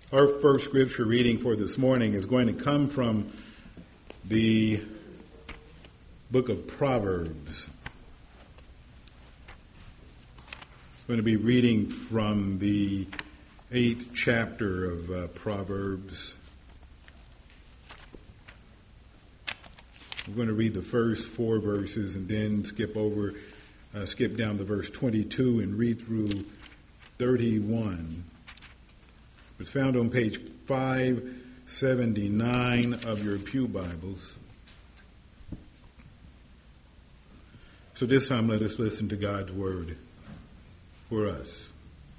Our first scripture reading for this morning is going to come from the book of Proverbs. I'm going to be reading from the 8th chapter of Proverbs. I'm going to read the first 4 verses and then skip down to verse 22 and read through 31. It's found on page 579 of your pew Bibles. So this time let us listen to God's word for us.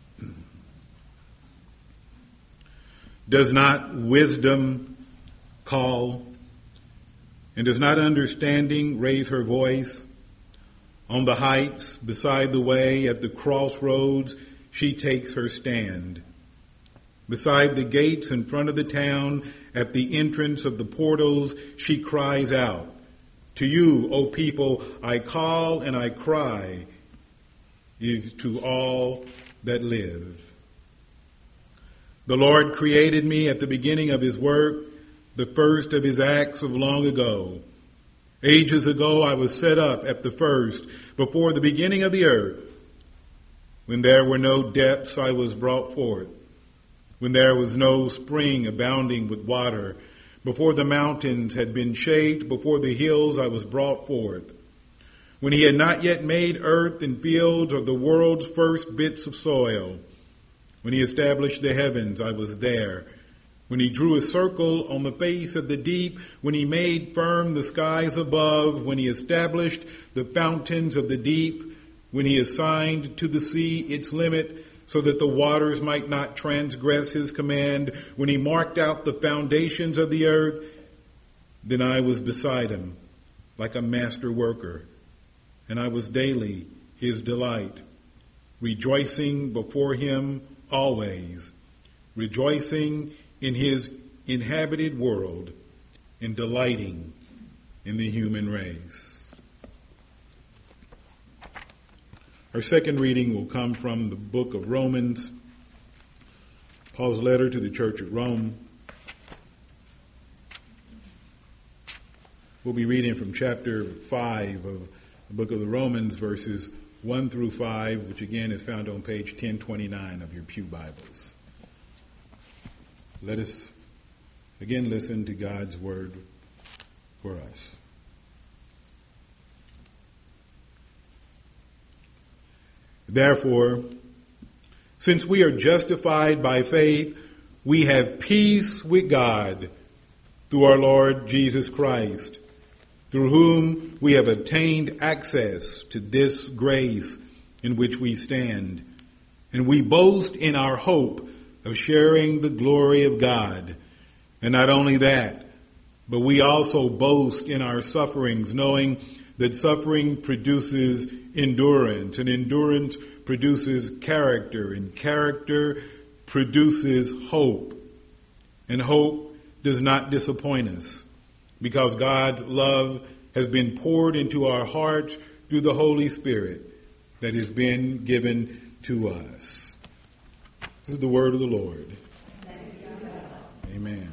Does not wisdom call, and does not understanding raise her voice? On the heights, beside the way, at the crossroads, she takes her stand. Beside the gates in front of the town, at the entrance of the portals, she cries out, "To you, O people, I call and I cry, to all that live." The Lord created me at the beginning of his work, the first of his acts of long ago. Ages ago I was set up at the first, before the beginning of the earth. When there were no depths, I was brought forth. When there was no spring abounding with water, before the mountains had been shaped, before the hills I was brought forth. When he had not yet made earth and fields or the world's first bits of soil. When he established the heavens, I was there. When he drew a circle on the face of the deep, when he made firm the skies above, when he established the fountains of the deep, when he assigned to the sea its limit, so that the waters might not transgress his command, when he marked out the foundations of the earth, then I was beside him like a master worker, and I was daily his delight, rejoicing before him always, rejoicing in his inhabited world, and delighting in the human race. Our second reading will come from the book of Romans, Paul's letter to the church at Rome. We'll be reading from chapter 5 of the book of the Romans, verses 1 through 5, which again is found on page 1029 of your pew Bibles. Let us again listen to God's word for us. Therefore, since we are justified by faith, we have peace with God through our Lord Jesus Christ, through whom we have obtained access to this grace in which we stand. And we boast in our hope of sharing the glory of God. And not only that, but we also boast in our sufferings, knowing that suffering produces endurance, and endurance produces character, and character produces hope. And hope does not disappoint us, because God's love has been poured into our hearts through the Holy Spirit that has been given to us. This is the word of the Lord. Amen.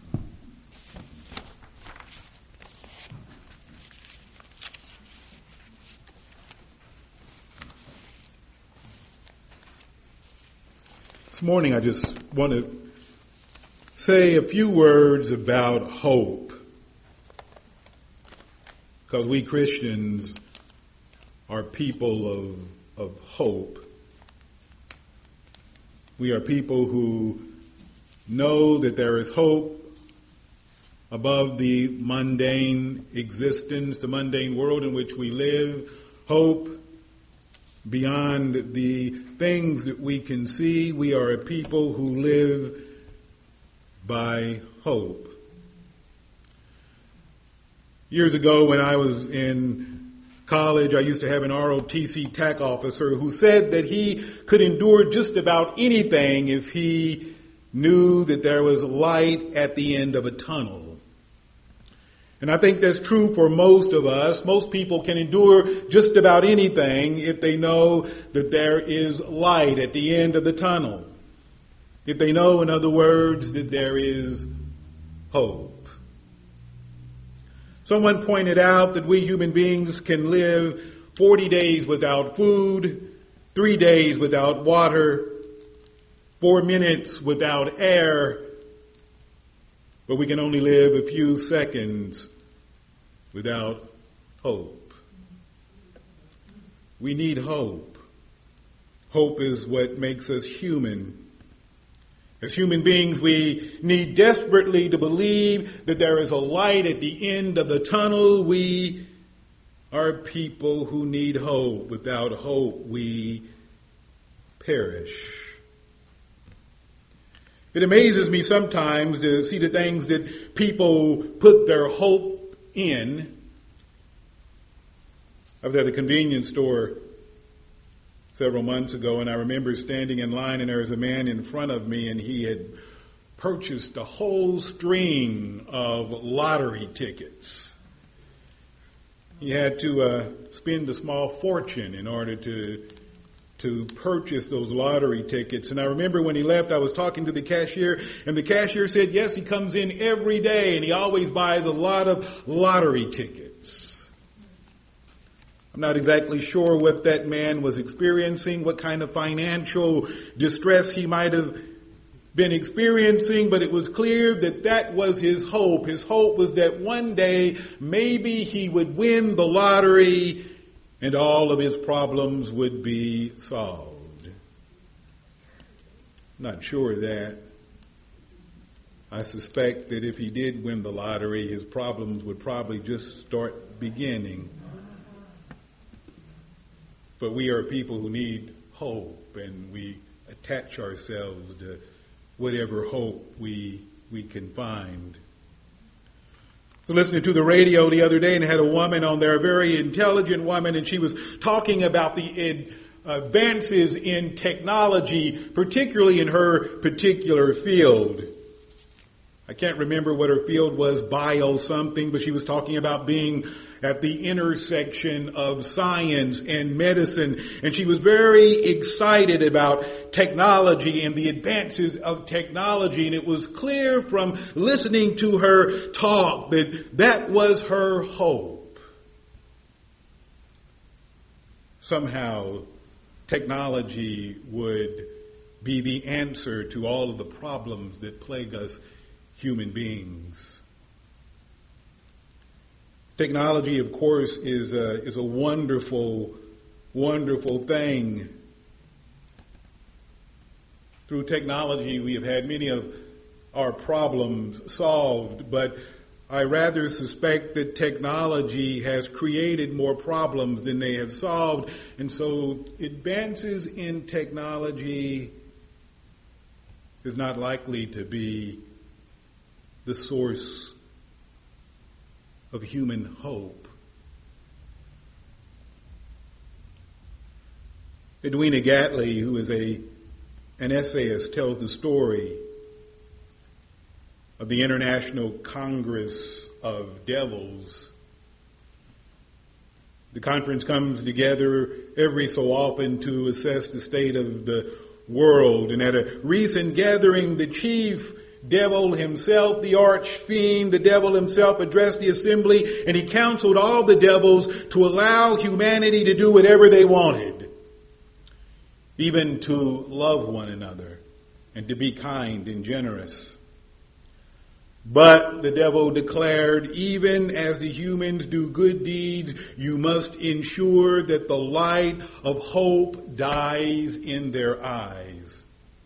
This morning I just want to say a few words about hope, because we Christians are people of hope. We are people who know that there is hope above the mundane existence, the mundane world in which we live, hope beyond the things that we can see. We are a people who live by hope. Years ago when I was in college, I used to have an ROTC TAC officer who said that he could endure just about anything if he knew that there was light at the end of a tunnel. And I think that's true for most of us. Most people can endure just about anything if they know that there is light at the end of the tunnel. If they know, in other words, that there is hope. Someone pointed out that we human beings can live 40 days without food, 3 days without water, 4 minutes without air, but we can only live a few seconds without hope. We need hope. Hope is what makes us human. As human beings, we need desperately to believe that there is a light at the end of the tunnel. We are people who need hope. Without hope, we perish. It amazes me sometimes to see the things that people put their hope in. I was at a convenience store several months ago, and I remember standing in line, and there was a man in front of me, and he had purchased a whole string of lottery tickets. He had to spend a small fortune in order to purchase those lottery tickets. And I remember when he left, I was talking to the cashier, and the cashier said, yes, he comes in every day, and he always buys a lot of lottery tickets. I'm not exactly sure what that man was experiencing, what kind of financial distress he might have been experiencing, but it was clear that that was his hope. His hope was that one day maybe he would win the lottery and all of his problems would be solved. Not sure of that. I suspect that if he did win the lottery, his problems would probably just start beginning. But we are people who need hope, and we attach ourselves to whatever hope we can find. So listening to the radio the other day, and had a woman on there, a very intelligent woman, and she was talking about the advances in technology, particularly in her particular field. I can't remember what her field was, bio something, but she was talking about being at the intersection of science and medicine. And she was very excited about technology and the advances of technology. And it was clear from listening to her talk that that was her hope. Somehow technology would be the answer to all of the problems that plague us human beings. Technology, of course, is a wonderful, wonderful thing. Through technology, we have had many of our problems solved, but I rather suspect that technology has created more problems than they have solved, and so advances in technology is not likely to be the source of human hope. Edwina Gatley, who is an essayist, tells the story of the International Congress of Devils. The conference comes together every so often to assess the state of the world, and at a recent gathering, the chief devil himself, the arch fiend, the devil himself addressed the assembly, and he counseled all the devils to allow humanity to do whatever they wanted, even to love one another and to be kind and generous. But the devil declared, even as the humans do good deeds, you must ensure that the light of hope dies in their eyes.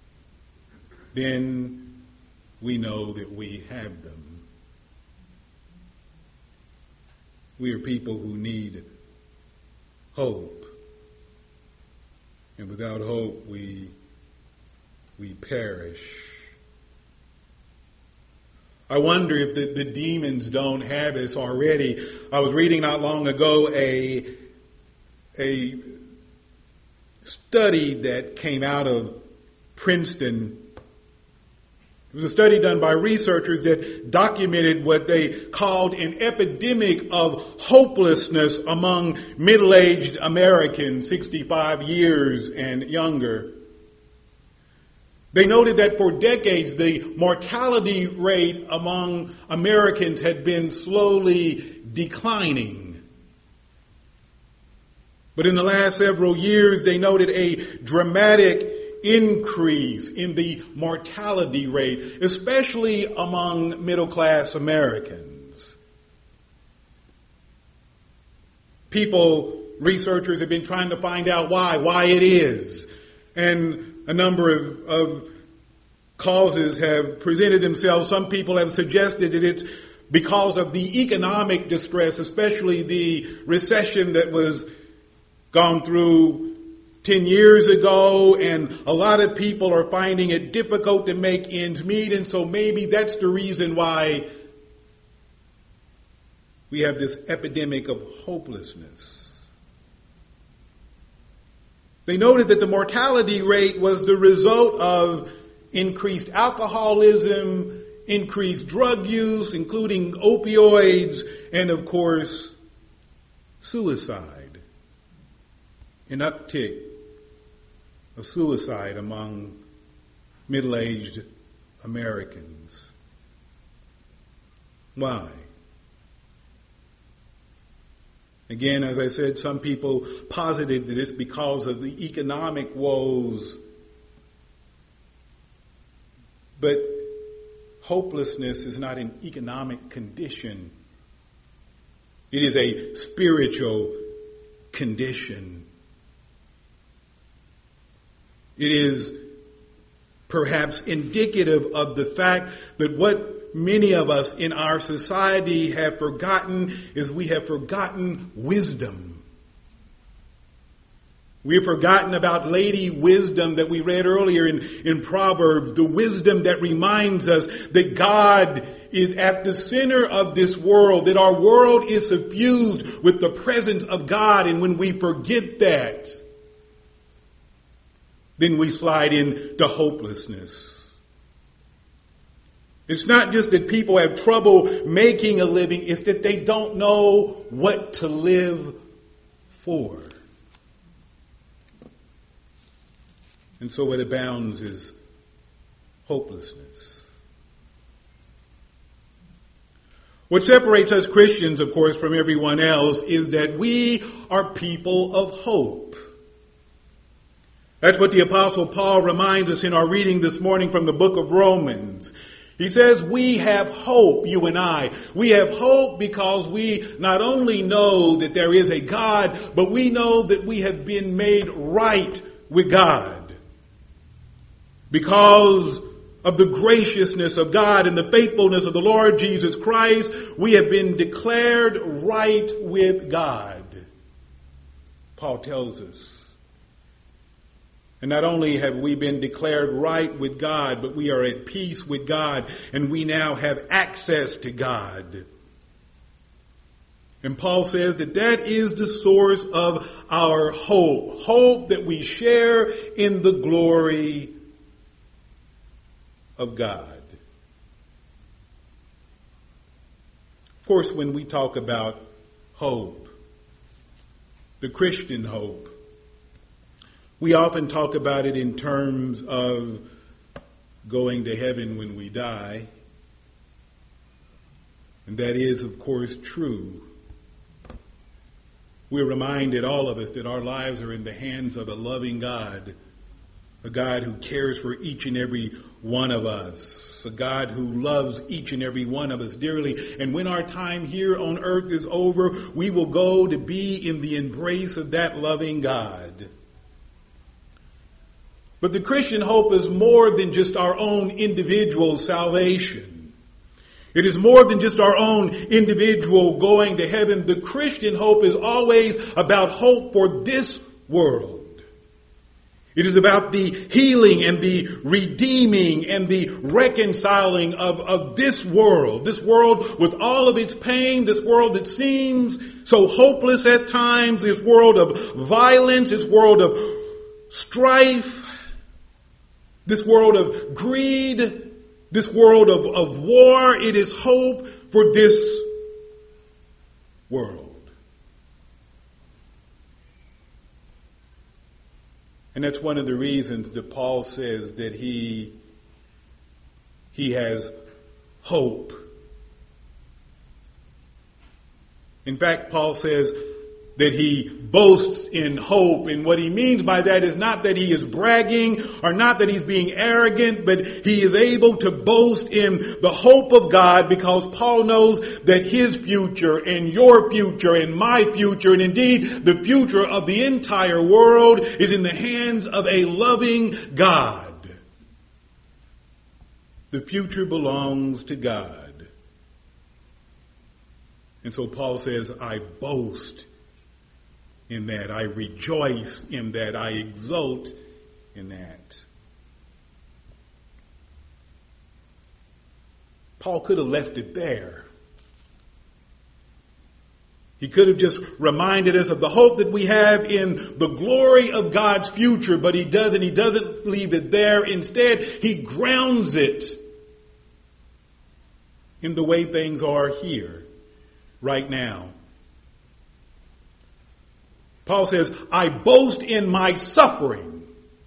Then we know that we have them. We are people who need hope. And without hope, we perish. I wonder if the demons don't have us already. I was reading not long ago a study that came out of Princeton. It was a study done by researchers that documented what they called an epidemic of hopelessness among middle-aged Americans, 65 years and younger. They noted that for decades, the mortality rate among Americans had been slowly declining. But in the last several years, they noted a dramatic increase in the mortality rate, especially among middle-class Americans. Researchers have been trying to find out why it is. And a number of causes have presented themselves. Some people have suggested that it's because of the economic distress, especially the recession that was gone through 10 years ago, and a lot of people are finding it difficult to make ends meet, and so maybe that's the reason why we have this epidemic of hopelessness. They noted that the mortality rate was the result of increased alcoholism, increased drug use, including opioids, and of course, suicide. An uptick of suicide among middle-aged Americans. Why? Again, as I said, some people posited that it's because of the economic woes. But hopelessness is not an economic condition. It is a spiritual condition. It is perhaps indicative of the fact that what many of us in our society have forgotten is we have forgotten wisdom. We have forgotten about Lady Wisdom that we read earlier in Proverbs, the wisdom that reminds us that God is at the center of this world, that our world is suffused with the presence of God, and when we forget that, then we slide into hopelessness. It's not just that people have trouble making a living, it's that they don't know what to live for. And so what abounds is hopelessness. What separates us Christians, of course, from everyone else is that we are people of hope. That's what the Apostle Paul reminds us in our reading this morning from the book of Romans. He says we have hope, you and I. We have hope because we not only know that there is a God, but we know that we have been made right with God. Because of the graciousness of God and the faithfulness of the Lord Jesus Christ, we have been declared right with God. Paul tells us. And not only have we been declared right with God, but we are at peace with God, and we now have access to God. And Paul says that that is the source of our hope. Hope that we share in the glory of God. Of course, when we talk about hope, the Christian hope, we often talk about it in terms of going to heaven when we die. And that is, of course, true. We're reminded, all of us, that our lives are in the hands of a loving God, a God who cares for each and every one of us, a God who loves each and every one of us dearly. And when our time here on earth is over, we will go to be in the embrace of that loving God. But the Christian hope is more than just our own individual salvation. It is more than just our own individual going to heaven. The Christian hope is always about hope for this world. It is about the healing and the redeeming and the reconciling of this world with all of its pain, this world that seems so hopeless at times, this world of violence, this world of strife, this world of greed, this world of war. It is hope for this world. And that's one of the reasons that Paul says that he has hope. In fact, Paul says that he boasts in hope. And what he means by that is not that he is bragging or not that he's being arrogant, but he is able to boast in the hope of God because Paul knows that his future and your future and my future and indeed the future of the entire world is in the hands of a loving God. The future belongs to God. And so Paul says, I boast in that. I rejoice in that. I exult in that. Paul could have left it there. He could have just reminded us of the hope that we have in the glory of God's future, but he doesn't. He doesn't leave it there. Instead, he grounds it in the way things are here, right now. Paul says, I boast in my suffering.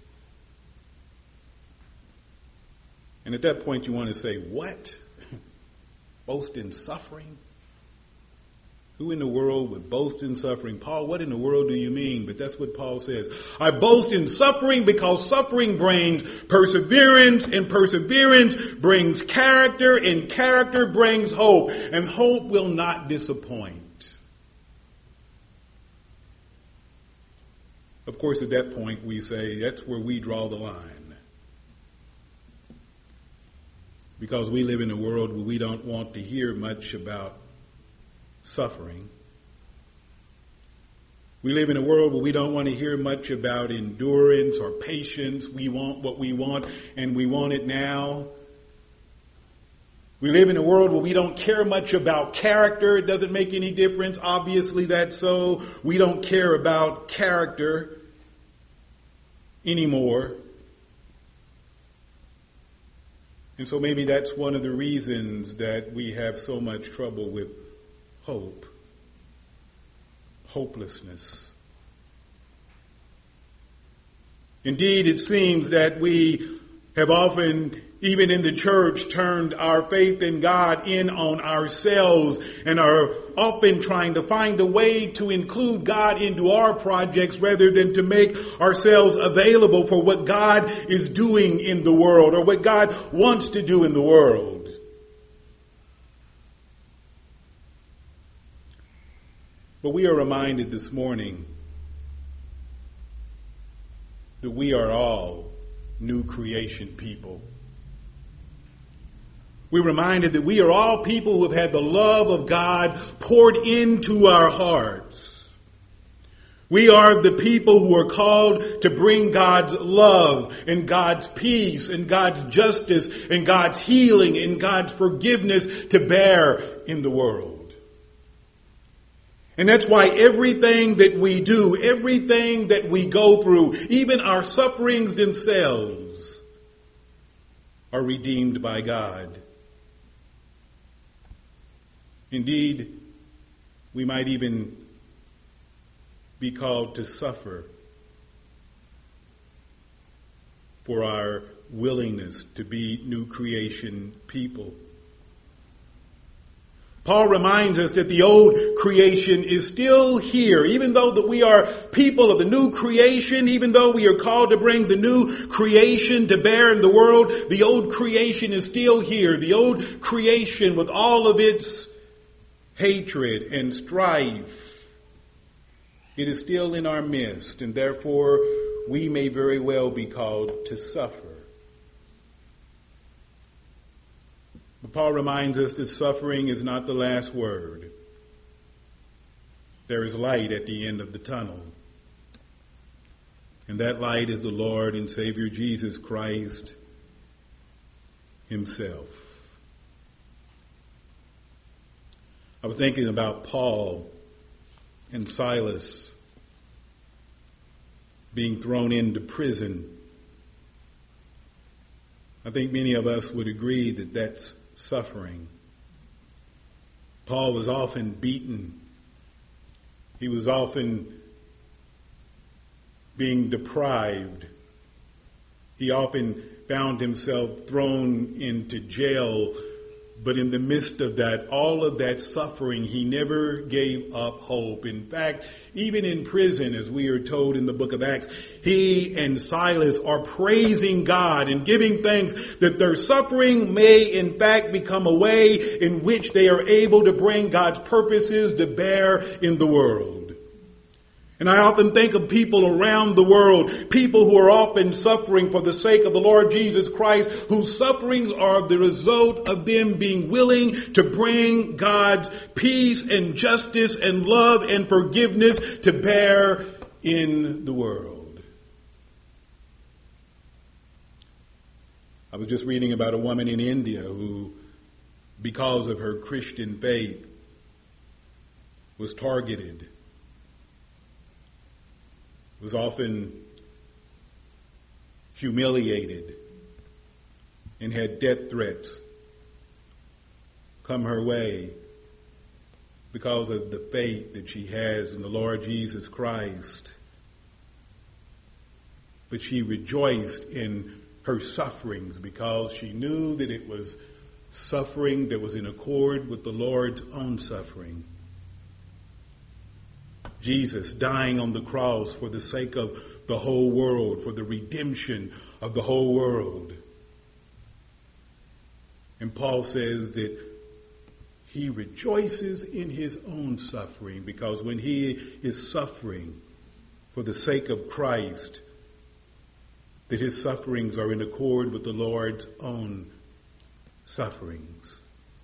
And at that point you want to say, what? Boast in suffering? Who in the world would boast in suffering? Paul, what in the world do you mean? But that's what Paul says. I boast in suffering because suffering brings perseverance, and perseverance brings character, and character brings hope, and hope will not disappoint. Of course, at that point we say that's where we draw the line. Because we live in a world where we don't want to hear much about suffering. We live in a world where we don't want to hear much about endurance or patience. We want what we want, and we want it now. We live in a world where we don't care much about character. It doesn't make any difference. Obviously that's so. We don't care about character anymore. And so maybe that's one of the reasons that we have so much trouble with hope, hopelessness. Indeed, it seems that we have often, even in the church, turned our faith in God in on ourselves and are often trying to find a way to include God into our projects rather than to make ourselves available for what God is doing in the world or what God wants to do in the world. But we are reminded this morning that we are all new creation people. We're reminded that we are all people who have had the love of God poured into our hearts. We are the people who are called to bring God's love and God's peace and God's justice and God's healing and God's forgiveness to bear in the world. And that's why everything that we do, everything that we go through, even our sufferings themselves, are redeemed by God. Indeed, we might even be called to suffer for our willingness to be new creation people. Paul reminds us that the old creation is still here. Even though that we are people of the new creation, even though we are called to bring the new creation to bear in the world, the old creation is still here. The old creation with all of its hatred and strife, it is still in our midst, and therefore we may very well be called to suffer. But Paul reminds us that suffering is not the last word. There is light at the end of the tunnel. And that light is the Lord and Savior Jesus Christ himself. I was thinking about Paul and Silas being thrown into prison. I think many of us would agree that that's suffering. Paul was often beaten. He was often being deprived. He often found himself thrown into jail, but in the midst of that, all of that suffering, he never gave up hope. In fact, even in prison, as we are told in the book of Acts, he and Silas are praising God and giving thanks that their suffering may in fact become a way in which they are able to bring God's purposes to bear in the world. And I often think of people around the world, people who are often suffering for the sake of the Lord Jesus Christ, whose sufferings are the result of them being willing to bring God's peace and justice and love and forgiveness to bear in the world. I was just reading about a woman in India who, because of her Christian faith, was targeted, was often humiliated, and had death threats come her way because of the faith that she has in the Lord Jesus Christ. But she rejoiced in her sufferings because she knew that it was suffering that was in accord with the Lord's own suffering. Jesus dying on the cross for the sake of the whole world, for the redemption of the whole world. And Paul says that he rejoices in his own suffering because when he is suffering for the sake of Christ, that his sufferings are in accord with the Lord's own sufferings.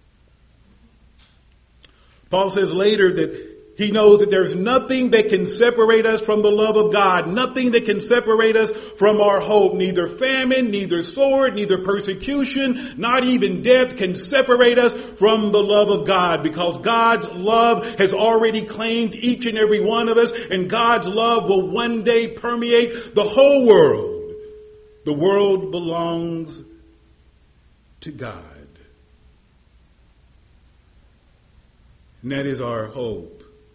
Paul says later that he knows that there's nothing that can separate us from the love of God, nothing that can separate us from our hope. Neither famine, neither sword, neither persecution, not even death can separate us from the love of God, because God's love has already claimed each and every one of us, and God's love will one day permeate the whole world. The world belongs to God. And that is our hope.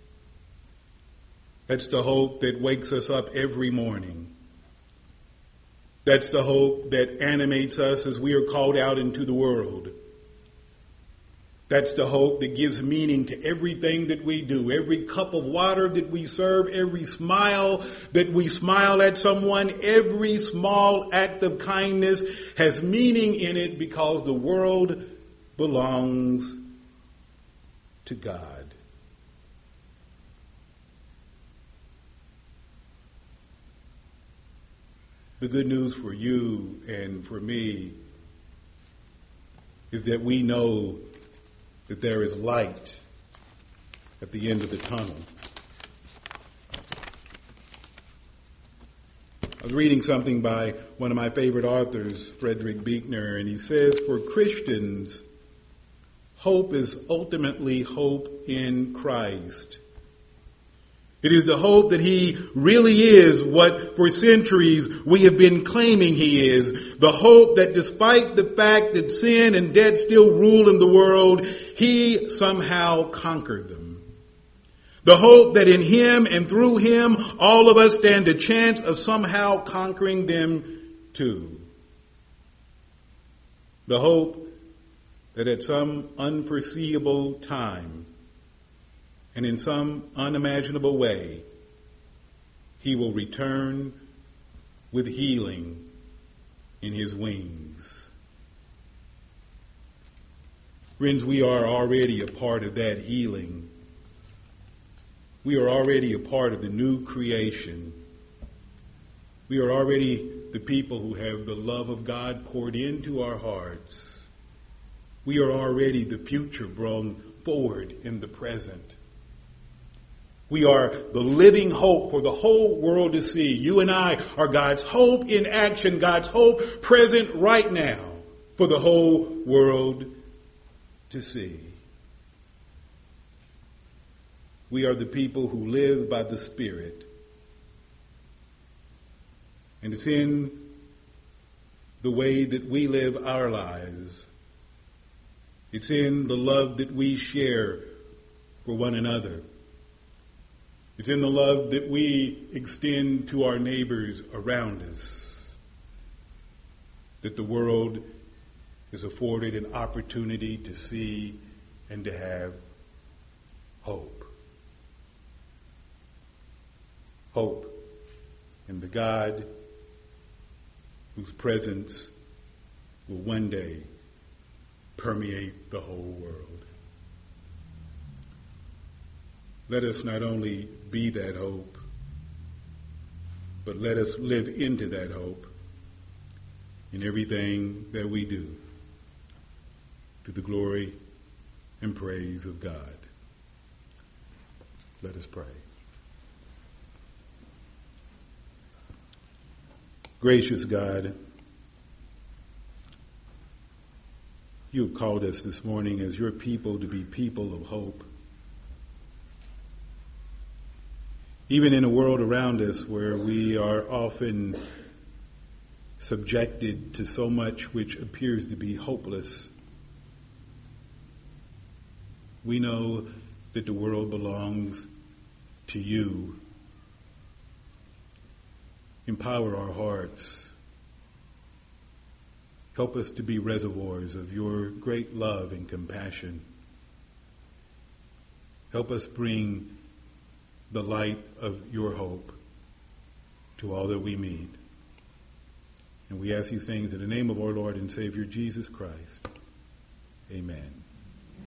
That's the hope that wakes us up every morning. That's the hope that animates us as we are called out into the world. That's the hope that gives meaning to everything that we do, every cup of water that we serve, every smile that we smile at someone, every small act of kindness has meaning in it because the world belongs to God. The good news for you and for me is that we know that there is light at the end of the tunnel. I was reading something by one of my favorite authors, Frederick Buechner, and he says, for Christians, hope is ultimately hope in Christ. It is the hope that he really is what for centuries we have been claiming he is. The hope that despite the fact that sin and death still rule in the world, he somehow conquered them. The hope that in him and through him, all of us stand a chance of somehow conquering them too. The hope that at some unforeseeable time, and in some unimaginable way, he will return with healing in his wings. Friends, we are already a part of that healing. We are already a part of the new creation. We are already the people who have the love of God poured into our hearts. We are already the future brought forward in the present. We are the living hope for the whole world to see. You and I are God's hope in action, God's hope present right now for the whole world to see. We are the people who live by the Spirit. And it's in the way that we live our lives. It's in the love that we share for one another. It's in the love that we extend to our neighbors around us that the world is afforded an opportunity to see and to have hope. Hope in the God whose presence will one day permeate the whole world. Let us not only be that hope, but let us live into that hope in everything that we do, to the glory and praise of God. Let us pray. Gracious God, you have called us this morning as your people to be people of hope. Even in a world around us where we are often subjected to so much which appears to be hopeless, we know that the world belongs to you. Empower our hearts. Help us to be reservoirs of your great love and compassion. Help us bring the light of your hope to all that we meet. And we ask these things in the name of our Lord and Savior Jesus Christ. Amen.